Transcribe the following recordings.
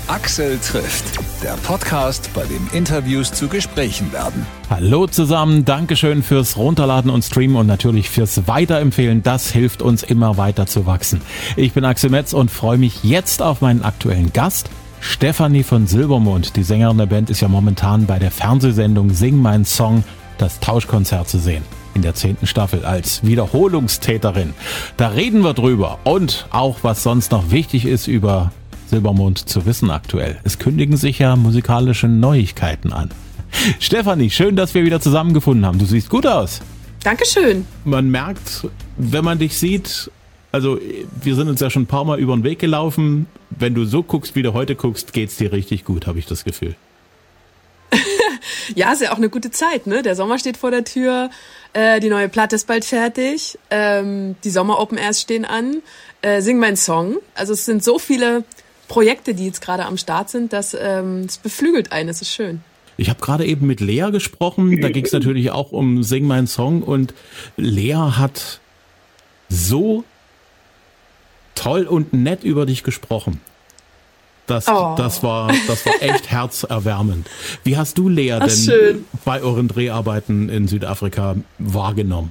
Axel trifft, der Podcast, bei dem Interviews zu Gesprächen werden. Hallo zusammen, Dankeschön fürs Runterladen und Streamen und natürlich fürs Weiterempfehlen. Das hilft uns immer weiter zu wachsen. Ich bin Axel Metz und freue mich jetzt auf meinen aktuellen Gast, Stefanie von Silbermond. Die Sängerin der Band ist ja momentan bei der Fernsehsendung Sing mein Song, das Tauschkonzert zu sehen. In der 10. Staffel als Wiederholungstäterin. Da reden wir drüber und auch was sonst noch wichtig ist über Silbermond zu wissen aktuell. Es kündigen sich ja musikalische Neuigkeiten an. Stefanie, schön, dass wir wieder zusammengefunden haben. Du siehst gut aus. Dankeschön. Man merkt, wenn man dich sieht, also wir sind uns ja schon ein paar Mal über den Weg gelaufen. Wenn du so guckst, wie du heute guckst, geht's dir richtig gut, habe ich das Gefühl. Ja, ist ja auch eine gute Zeit, ne? Der Sommer steht vor der Tür, die neue Platte ist bald fertig, die Sommer-Open Airs stehen an, Sing mein Song. Also es sind so viele Projekte, die jetzt gerade am Start sind, dass es beflügelt einen, es ist schön. Ich habe gerade eben mit Lea gesprochen, da ging es natürlich auch um Sing mein Song und Lea hat so toll und nett über dich gesprochen. Das war echt herzerwärmend. Wie hast du Lea denn bei euren Dreharbeiten in Südafrika wahrgenommen?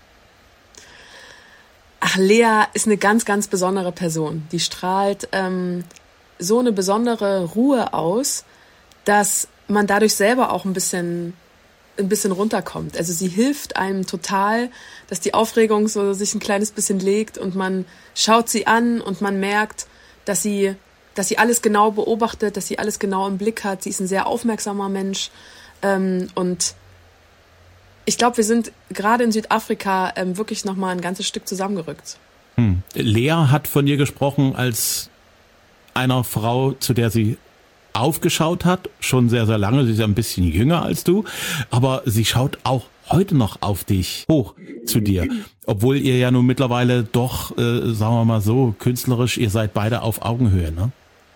Ach, Lea ist eine ganz, ganz besondere Person. Die strahlt so eine besondere Ruhe aus, dass man dadurch selber auch ein bisschen runterkommt. Also sie hilft einem total, dass die Aufregung so sich ein kleines bisschen legt und man schaut sie an und man merkt, dass sie alles genau beobachtet, dass sie alles genau im Blick hat. Sie ist ein sehr aufmerksamer Mensch und ich glaube, wir sind gerade in Südafrika wirklich nochmal ein ganzes Stück zusammengerückt. Lea hat von dir gesprochen als einer Frau, zu der sie aufgeschaut hat, schon sehr, sehr lange. Sie ist ja ein bisschen jünger als du, aber sie schaut auch heute noch auf dich hoch zu dir. Obwohl ihr ja nun mittlerweile doch, sagen wir mal so, künstlerisch, ihr seid beide auf Augenhöhe, ne?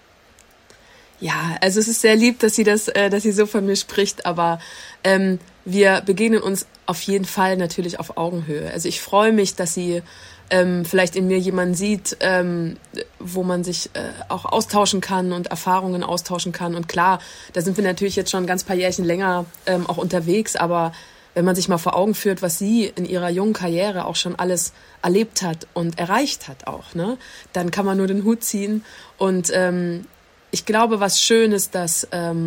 Ja, also es ist sehr lieb, dass sie so von mir spricht, aber wir begegnen uns auf jeden Fall natürlich auf Augenhöhe. Also ich freue mich, dass sie vielleicht in mir jemanden sieht, wo man sich auch austauschen kann und Erfahrungen austauschen kann. Und klar, da sind wir natürlich jetzt schon ein ganz paar Jährchen länger auch unterwegs, aber wenn man sich mal vor Augen führt, was sie in ihrer jungen Karriere auch schon alles erlebt hat und erreicht hat auch, ne, dann kann man nur den Hut ziehen. Und ich glaube, was schön ist, dass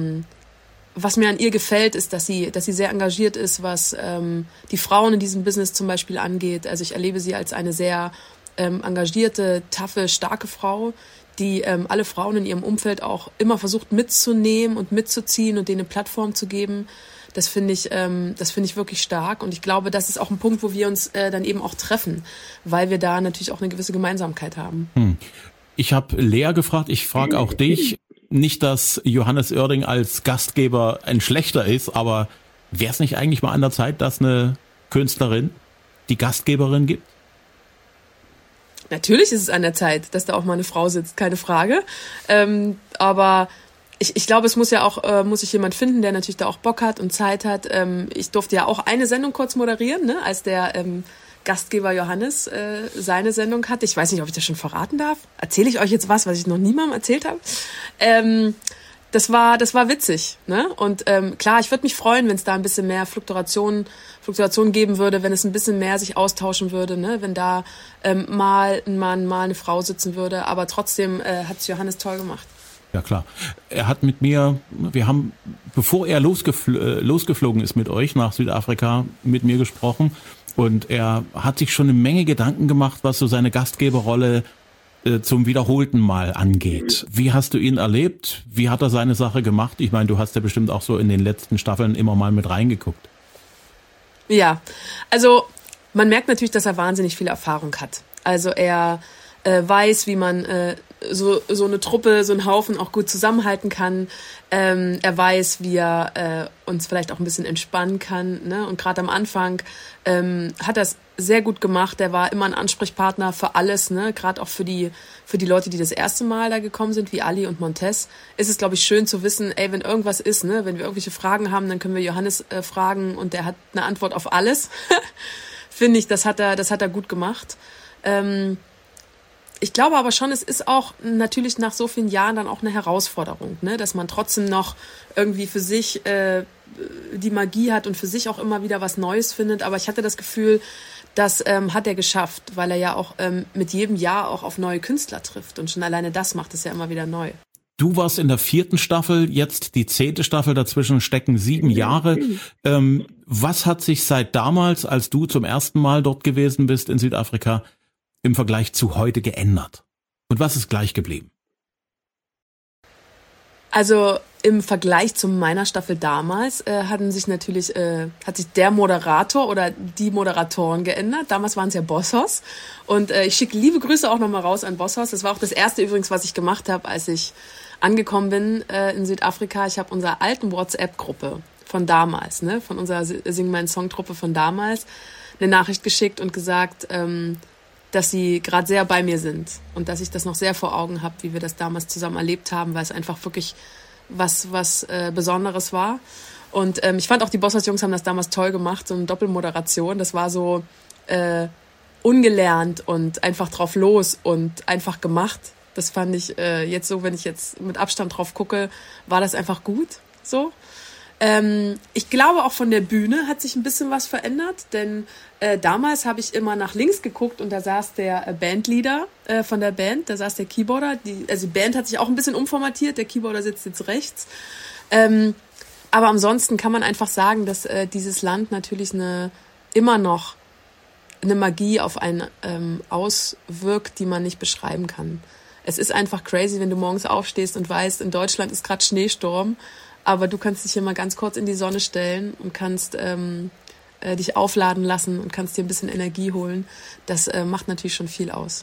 was mir an ihr gefällt, ist, dass sie sehr engagiert ist, was die Frauen in diesem Business zum Beispiel angeht. Also ich erlebe sie als eine sehr engagierte, taffe, starke Frau, die alle Frauen in ihrem Umfeld auch immer versucht mitzunehmen und mitzuziehen und denen eine Plattform zu geben. Das finde ich wirklich stark. Und ich glaube, das ist auch ein Punkt, wo wir uns dann eben auch treffen, weil wir da natürlich auch eine gewisse Gemeinsamkeit haben. Ich habe Lea gefragt, ich frage auch dich. Nicht, dass Johannes Oerding als Gastgeber ein schlechter ist, aber wäre es nicht eigentlich mal an der Zeit, dass eine Künstlerin die Gastgeberin gibt? Natürlich ist es an der Zeit, dass da auch mal eine Frau sitzt, keine Frage. Aber ich glaube, es muss sich jemand finden, der natürlich da auch Bock hat und Zeit hat. Ich durfte ja auch eine Sendung kurz moderieren, ne, als der Gastgeber Johannes seine Sendung hatte. Ich weiß nicht, ob ich das schon verraten darf. Erzähle ich euch jetzt was ich noch niemandem erzählt habe? Das war witzig, ne? Und klar, ich würde mich freuen, wenn es da ein bisschen mehr Fluktuation geben würde, wenn es ein bisschen mehr sich austauschen würde, ne? Wenn da mal ein Mann, mal eine Frau sitzen würde. Aber trotzdem hat es Johannes toll gemacht. Ja klar. Er hat mit mir, wir haben, bevor er losgeflogen ist mit euch nach Südafrika, mit mir gesprochen. Und er hat sich schon eine Menge Gedanken gemacht, was so seine Gastgeberrolle zum wiederholten Mal angeht. Wie hast du ihn erlebt? Wie hat er seine Sache gemacht? Ich meine, du hast ja bestimmt auch so in den letzten Staffeln immer mal mit reingeguckt. Ja, also man merkt natürlich, dass er wahnsinnig viel Erfahrung hat. Also er weiß, wie man so eine Truppe, so einen Haufen auch gut zusammenhalten kann. Er weiß, wie er uns vielleicht auch ein bisschen entspannen kann, ne? Und gerade am Anfang hat er es sehr gut gemacht. Er war immer ein Ansprechpartner für alles, ne? Gerade auch für die Leute, die das erste Mal da gekommen sind, wie Ali und Montez, ist es, glaube ich, schön zu wissen, ey, wenn irgendwas ist, ne, wenn wir irgendwelche Fragen haben, dann können wir Johannes fragen und der hat eine Antwort auf alles. Finde ich, das hat er gut gemacht. ich glaube aber schon, es ist auch natürlich nach so vielen Jahren dann auch eine Herausforderung, ne? Dass man trotzdem noch irgendwie für sich die Magie hat und für sich auch immer wieder was Neues findet. Aber ich hatte das Gefühl, das hat er geschafft, weil er ja auch mit jedem Jahr auch auf neue Künstler trifft. Und schon alleine das macht es ja immer wieder neu. Du warst in der 4. Staffel, jetzt die 10. Staffel, dazwischen stecken 7 Jahre. Was hat sich seit damals, als du zum ersten Mal dort gewesen bist in Südafrika, im Vergleich zu heute geändert? Und was ist gleich geblieben? Also im Vergleich zu meiner Staffel damals hat sich der Moderator oder die Moderatoren geändert. Damals waren es ja Bossos. Und ich schicke liebe Grüße auch nochmal raus an Bossos. Das war auch das erste übrigens, was ich gemacht habe, als ich angekommen bin in Südafrika. Ich habe unserer alten WhatsApp-Gruppe von damals, ne, von unserer Sing Mein Song-Truppe von damals, eine Nachricht geschickt und gesagt, dass sie gerade sehr bei mir sind und dass ich das noch sehr vor Augen habe, wie wir das damals zusammen erlebt haben, weil es einfach wirklich was Besonderes war. Und ich fand auch, die Bossos-Jungs haben das damals toll gemacht, so eine Doppelmoderation. Das war so ungelernt und einfach drauf los und einfach gemacht. Das fand ich jetzt so, wenn ich jetzt mit Abstand drauf gucke, war das einfach gut so. Ich glaube, auch von der Bühne hat sich ein bisschen was verändert, denn damals habe ich immer nach links geguckt und da saß der Bandleader von der Band, da saß der Keyboarder. Die Band hat sich auch ein bisschen umformatiert, der Keyboarder sitzt jetzt rechts. Aber ansonsten kann man einfach sagen, dass dieses Land natürlich immer noch eine Magie auf einen auswirkt, die man nicht beschreiben kann. Es ist einfach crazy, wenn du morgens aufstehst und weißt, in Deutschland ist gerade Schneesturm, aber du kannst dich hier mal ganz kurz in die Sonne stellen und kannst dich aufladen lassen und kannst dir ein bisschen Energie holen. Das macht natürlich schon viel aus.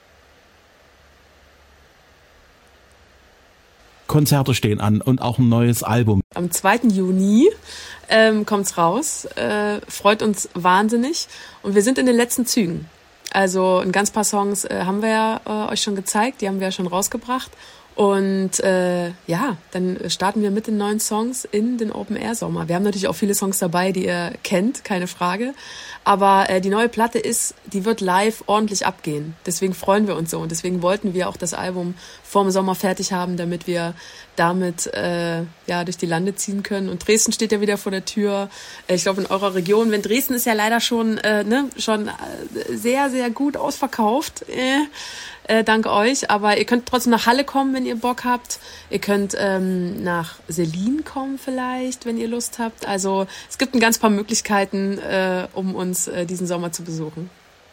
Konzerte stehen an und auch ein neues Album. Am 2. Juni kommt's raus. Freut uns wahnsinnig. Und wir sind in den letzten Zügen. Also ein ganz paar Songs haben wir ja euch schon gezeigt, die haben wir ja schon rausgebracht. Und dann starten wir mit den neuen Songs in den Open-Air-Sommer. Wir haben natürlich auch viele Songs dabei, die ihr kennt, keine Frage. Aber die neue Platte die wird live ordentlich abgehen. Deswegen freuen wir uns so. Und deswegen wollten wir auch das Album vorm Sommer fertig haben, damit wir damit durch die Lande ziehen können. Und Dresden steht ja wieder vor der Tür. Ich glaube, in eurer Region, wenn Dresden ist ja leider schon sehr, sehr gut ausverkauft. Dank euch, aber ihr könnt trotzdem nach Halle kommen, wenn ihr Bock habt. Ihr könnt nach Selin kommen vielleicht, wenn ihr Lust habt. Also es gibt ein ganz paar Möglichkeiten, um uns diesen Sommer zu besuchen.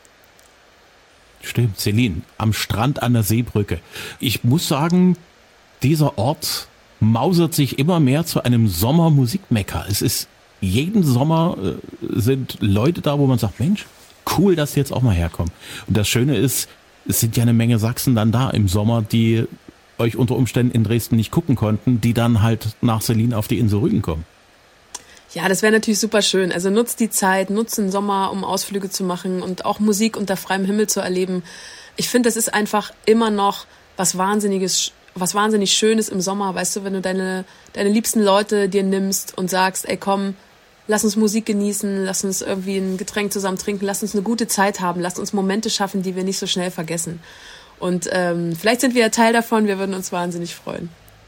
Stimmt, Selin, am Strand an der Seebrücke. Ich muss sagen, dieser Ort mausert sich immer mehr zu einem Sommermusikmecker. Es ist jeden Sommer sind Leute da, wo man sagt, Mensch, cool, dass die jetzt auch mal herkommen. Und das Schöne ist, es sind ja eine Menge Sachsen dann da im Sommer, die euch unter Umständen in Dresden nicht gucken konnten, die dann halt nach Selin auf die Insel Rügen kommen. Ja, das wäre natürlich super schön. Also nutzt die Zeit, nutzt den Sommer, um Ausflüge zu machen und auch Musik unter freiem Himmel zu erleben. Ich finde, das ist einfach immer noch was wahnsinnig Schönes im Sommer. Weißt du, wenn du deine liebsten Leute dir nimmst und sagst, ey komm, lass uns Musik genießen, lass uns irgendwie ein Getränk zusammen trinken, lass uns eine gute Zeit haben, lass uns Momente schaffen, die wir nicht so schnell vergessen. Und vielleicht sind wir ja Teil davon, wir würden uns wahnsinnig freuen.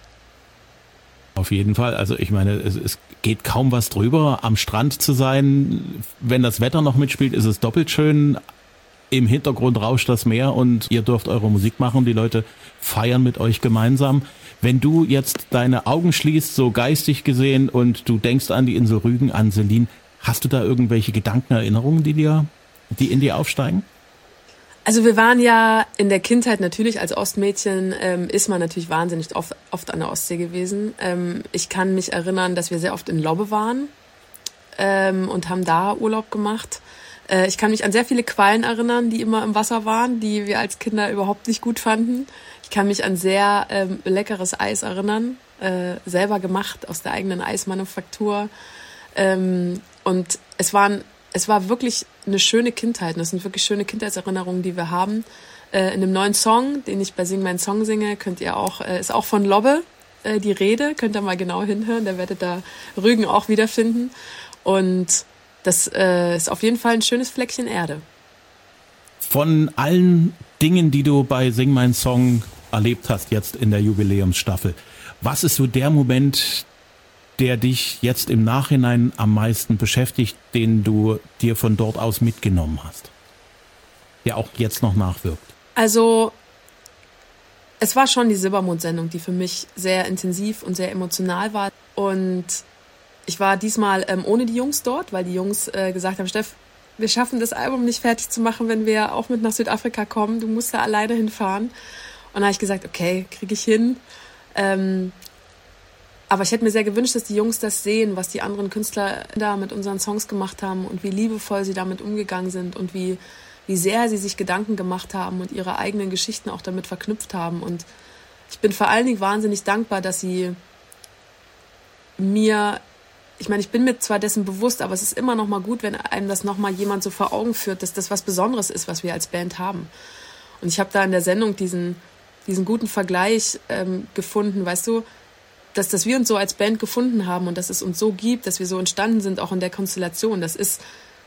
Auf jeden Fall. Also ich meine, es geht kaum was drüber, am Strand zu sein. Wenn das Wetter noch mitspielt, ist es doppelt schön. Im Hintergrund rauscht das Meer und ihr dürft eure Musik machen. Die Leute feiern mit euch gemeinsam. Wenn du jetzt deine Augen schließt, so geistig gesehen, und du denkst an die Insel Rügen, an Selin, hast du da irgendwelche Gedanken, Erinnerungen, die in dir aufsteigen? Also wir waren ja in der Kindheit natürlich als Ostmädchen, ist man natürlich wahnsinnig oft an der Ostsee gewesen. Ich kann mich erinnern, dass wir sehr oft in Lobbe waren und haben da Urlaub gemacht. Ich kann mich an sehr viele Quallen erinnern, die immer im Wasser waren, die wir als Kinder überhaupt nicht gut fanden. Ich kann mich an sehr leckeres Eis erinnern, selber gemacht aus der eigenen Eismanufaktur. Und es war wirklich eine schöne Kindheit. Und das sind wirklich schöne Kindheitserinnerungen, die wir haben. In dem neuen Song, den ich bei Sing Mein Song singe, könnt ihr auch, ist auch von Lobbe die Rede. Könnt ihr mal genau hinhören. Da werdet ihr Rügen auch wiederfinden. Und das ist auf jeden Fall ein schönes Fleckchen Erde. Von allen Dingen, die du bei Sing mein Song erlebt hast jetzt in der Jubiläumsstaffel. Was ist so der Moment, der dich jetzt im Nachhinein am meisten beschäftigt, den du dir von dort aus mitgenommen hast? Der auch jetzt noch nachwirkt. Also, es war schon die Silbermond-Sendung, die für mich sehr intensiv und sehr emotional war. Und ich war diesmal ohne die Jungs dort, weil die Jungs gesagt haben, Steff, wir schaffen das Album nicht fertig zu machen, wenn wir auch mit nach Südafrika kommen. Du musst da alleine hinfahren. Und dann habe ich gesagt, okay, kriege ich hin. Aber ich hätte mir sehr gewünscht, dass die Jungs das sehen, was die anderen Künstler da mit unseren Songs gemacht haben und wie liebevoll sie damit umgegangen sind und wie sehr sie sich Gedanken gemacht haben und ihre eigenen Geschichten auch damit verknüpft haben. Und ich bin vor allen Dingen wahnsinnig dankbar, dass sie mir, ich meine, ich bin mir zwar dessen bewusst, aber es ist immer noch mal gut, wenn einem das noch mal jemand so vor Augen führt, dass das was Besonderes ist, was wir als Band haben. Und ich habe da in der Sendung diesen guten Vergleich gefunden, weißt du, dass wir uns so als Band gefunden haben und dass es uns so gibt, dass wir so entstanden sind, auch in der Konstellation. Das ist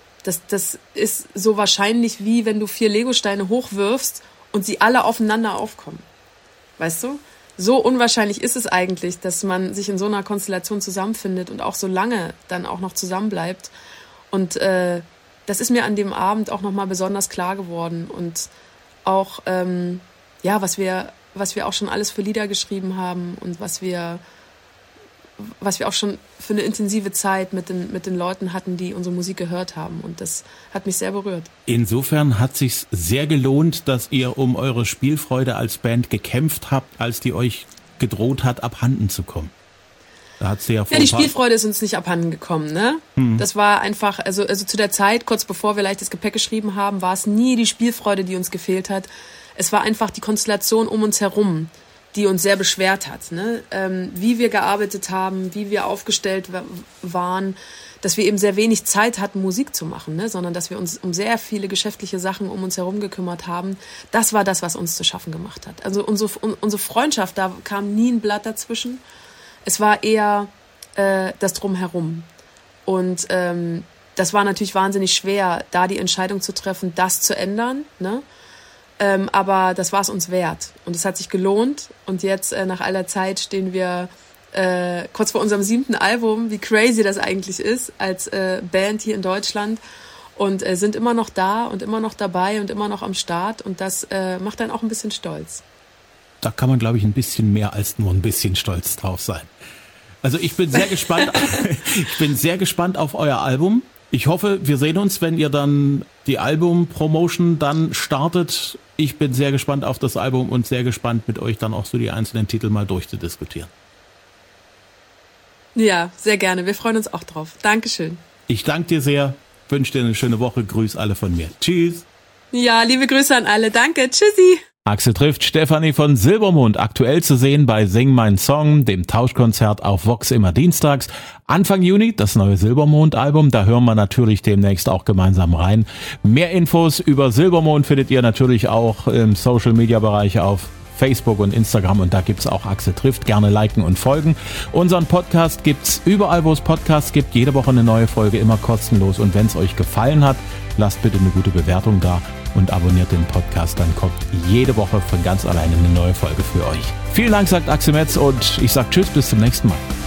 so wahrscheinlich, wie wenn du 4 Legosteine hochwirfst und sie alle aufeinander aufkommen. Weißt du? So unwahrscheinlich ist es eigentlich, dass man sich in so einer Konstellation zusammenfindet und auch so lange dann auch noch zusammenbleibt. Und das ist mir an dem Abend auch nochmal besonders klar geworden. Und auch, was wir auch schon alles für Lieder geschrieben haben und was wir auch schon für eine intensive Zeit mit den Leuten hatten, die unsere Musik gehört haben. Und das hat mich sehr berührt. Insofern hat sich's sehr gelohnt, dass ihr um eure Spielfreude als Band gekämpft habt, als die euch gedroht hat, abhanden zu kommen. Da hat's ja die Spielfreude ist uns nicht abhanden gekommen, ne? Das war einfach, also zu der Zeit, kurz bevor wir Leichtes Gepäck geschrieben haben, war es nie die Spielfreude, die uns gefehlt hat. Es war einfach die Konstellation um uns herum, die uns sehr beschwert hat, ne? Wie wir gearbeitet haben, wie wir aufgestellt waren, dass wir eben sehr wenig Zeit hatten, Musik zu machen, ne? Sondern dass wir uns um sehr viele geschäftliche Sachen um uns herum gekümmert haben. Das war das, was uns zu schaffen gemacht hat. Also unsere Freundschaft, da kam nie ein Blatt dazwischen. Es war eher das Drumherum. Und das war natürlich wahnsinnig schwer, da die Entscheidung zu treffen, das zu ändern, ne? Aber das war es uns wert und es hat sich gelohnt und jetzt nach all der Zeit stehen wir kurz vor unserem 7. Album, wie crazy das eigentlich ist als Band hier in Deutschland und sind immer noch da und immer noch dabei und immer noch am Start und das macht dann auch ein bisschen stolz. Da kann man, glaube ich, ein bisschen mehr als nur ein bisschen stolz drauf sein. Also ich bin sehr gespannt. Ich bin sehr gespannt auf euer Album. Ich hoffe, wir sehen uns, wenn ihr dann die Album-Promotion dann startet. Ich bin sehr gespannt auf das Album und sehr gespannt, mit euch dann auch so die einzelnen Titel mal durchzudiskutieren. Ja, sehr gerne. Wir freuen uns auch drauf. Dankeschön. Ich danke dir sehr, wünsche dir eine schöne Woche. Grüß alle von mir. Tschüss. Ja, liebe Grüße an alle. Danke. Tschüssi. Axel trifft Stefanie von Silbermond, aktuell zu sehen bei Sing mein Song, dem Tauschkonzert auf Vox immer dienstags. Anfang Juni das neue Silbermond-Album, da hören wir natürlich demnächst auch gemeinsam rein. Mehr Infos über Silbermond findet ihr natürlich auch im Social-Media-Bereich auf Facebook und Instagram und da gibt's auch Axel trifft. Gerne liken und folgen. Unseren Podcast gibt's überall, wo es Podcasts gibt. Jede Woche eine neue Folge, immer kostenlos. Und wenn es euch gefallen hat, lasst bitte eine gute Bewertung da und abonniert den Podcast. Dann kommt jede Woche von ganz alleine eine neue Folge für euch. Vielen Dank, sagt Axel Metz und ich sag Tschüss, bis zum nächsten Mal.